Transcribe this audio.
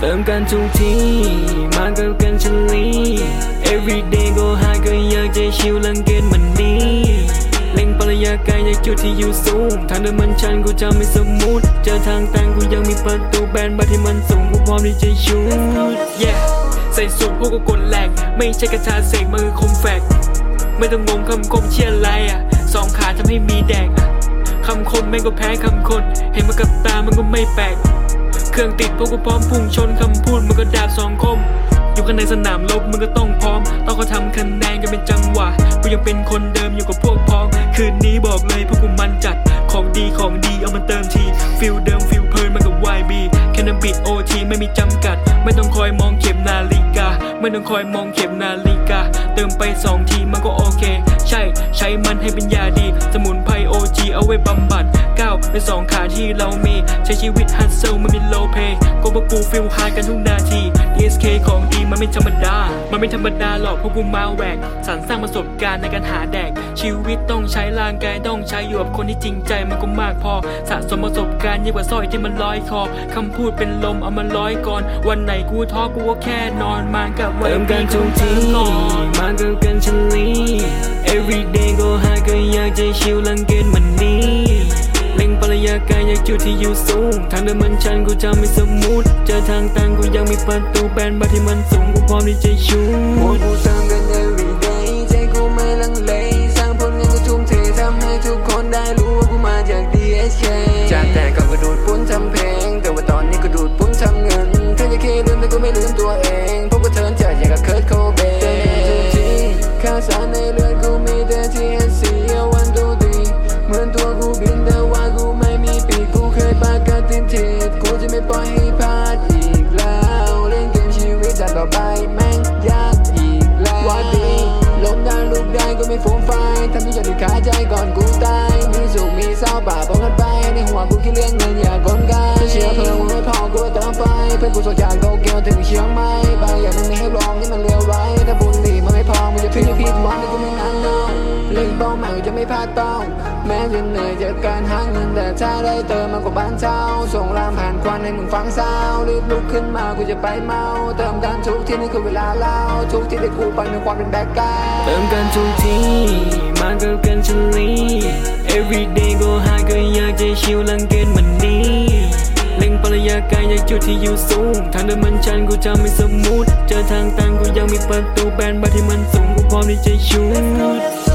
ติมกันทุกทีมากับกันฉันลี everyday ก็หาก็อยากจะชิวลังเกตมันดีเล็งปริยากายอยากจุดที่อยู่สูงทางเดินมันชันกูจะไม่สมูทเจอทางตันกูยังมีประตูแบนบาที่มันสูงกูพร้อมที่จะชูด yeah ใส่สูตรพวกกูกดแหลกไม่ใช่กระชาเสกมันคือคมแฝกไม่ต้องงงคำคมเชี่ยอะไรสองขาทำให้มีแดกคำคมแม่งก็แพ้คำคนเห็นมากับตามันก็ไม่แปลกเครื่องติดพวกกูพร้อมพุ่งชนคำพูดมันก็ดาบสองคมอยู่กันในสนามรบมึงก็ต้องพร้อมต้องเขาทำคะแนนกันเป็นจังหวะกูยังเป็นคนเดิมอยู่กับพวกพ้องคืนนี้บอกเลยพวกกูมันจัดของดีเอามันเติมทีฟิลเดิมฟิลเพลินมันกับ YB แค่นำบิด OT ไม่มีจำกัดไม่ต้องคอยมองเข็มนาฬิกาไม่ต้องคอยมองเข็มนาฬิกาเติมไป2ทีมันก็โอเคใช้มันให้เป็นยาดีสมุนไพร OG เอาไว้บำบัดก้าวใน2ขาที่เรามีใช้ชีวิตฮัสเซิลมันมีโลเพย์ก็พวกกูฟิลฮาร์ดกันทุกนาที DSK ของดีมันไม่ธรรมดาหรอกพวกกูมาแหวกสรรสร้างประสบการณ์ในการหาแดกชีวิตต้องใช้ร่างกายต้องใช้อยู่กับคนที่จริงใจมันก็มากพอสะสมประสบการณ์ยิ่งกว่าสร้อยที่มันลอยคอคำพูดเป็นลมเอามันร้อยก่อนวันไหนกูท้อกูก็แค่นอนมากับไว้เติมกันทุกทีมากับกันฉันลี everyday ก็หาก็อยากจะชิวลังเกตมันดีเล็งปริยากายอยากจุดที่อยู่สูงทางเดินมันชันกูจะไม่สมูทเจอทางตันกูยังมีประตูแบนบาที่มันสูงกูพร้อมที่จะชูดกูเติมกัน everyday ใจกูไม่ลังเลสร้างผลงานกูทุ่มเททำให้ทุกคนได้รู้ว่ากูมาจาก DSK จากแต่ก่อนกูดูดปุ้นทำเพลงแต่ว่าตอนนี้กูดูดปุ้นทำเงินเธอจะเคลืมแต่กูไม่ลืมตัวเองพวกกูเทิร์นใจอย่างกับเคิร์ทโคเบนเติมกันทุกทีข้าวสารในเลือดกูมีแต่ THC วันดูดีเหมือนตัวกูบินแต่ว่ากูไม่มีปีกกูเคยปากกาตินทิดกูจะไม่ปล่อยให้พลาดอีกแล้วเล่นเกมชีวิตจากต่อไปแม่งยากอีกแล้วว่าดีล้มได้ลุกได้ก็ไม่ฟูมไฟทำทุกอย่างด้วยขาใจก่อนกูตายมีสุขมีเศร้าป่าปนกันไปในหัวกูคิดเรื่องเงินอย่ากลไกเชื่อเพื่อนไม่พอกูเติมไปเพื่อนกูส่งจากโตเกียวถึงเชียงใหม่บางอย่างมันไม่ให้ลองที่มันเลี้ยวไว้ถ้าบุญดีมันไม่พอมึงจะผิดมองที่กูไม่นั่งนอนเล่นเป้าหมายจะไม่พลาดต้องแม้จะเหนื่อยจากการหาเงินแต่ถ้าได้เติมมากกว่าบ้านเช่าส่งรามผ่านควันให้มึงฟังเศร้ารีบลุกขึ้นมากูจะไปเมาเติมกันทุกที่นี่คือเวลาเล่าทุกที่ได้กูไปมีความเป็นแบ็คก้าเติมกันทุกทีมากับกันฉันลี everyday ก็หาก็อยากจะชิวลังเกตมันดีเล็งปริยากายอยากจุดที่อยู่สูงทางเดินมันชันกูจะไม่สมูทเจอทางตันกูยังมีประตูแบนบาที่มันสูงกูพร้อมที่จะชูด